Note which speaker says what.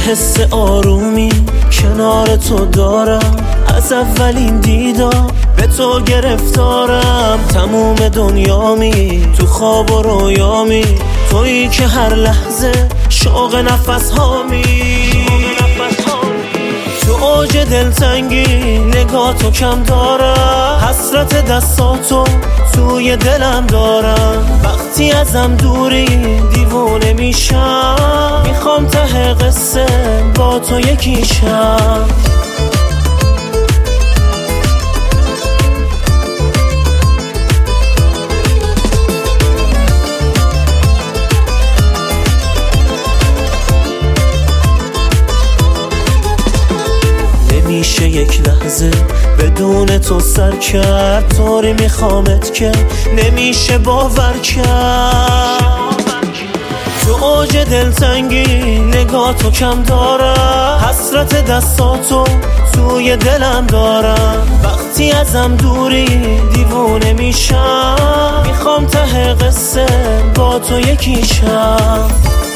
Speaker 1: حس آرومی کنار تو دارم، از اولین دیدار به تو گرفتارم. تموم دنیامی تو خواب و رویامی، تویی که هر لحظه شوق نفس هامی. تو اوج دلتنگی نگاه تو کم دارم، حسرت دستاتو توی دلم دارم. وقتی ازم دوری دیوونه میشم، میخوام ته قصه با تو یکیشم. نمیشه یک لحظه بدون تو سر کرد، طوری میخوامت که نمیشه باور کرد. تو اوج دلتنگی نگاه تو کم دارم، حسرت دستاتو توی دلم دارم. وقتی ازم دوری دیوونه میشم، میخوام ته قصه با تو یکیشم.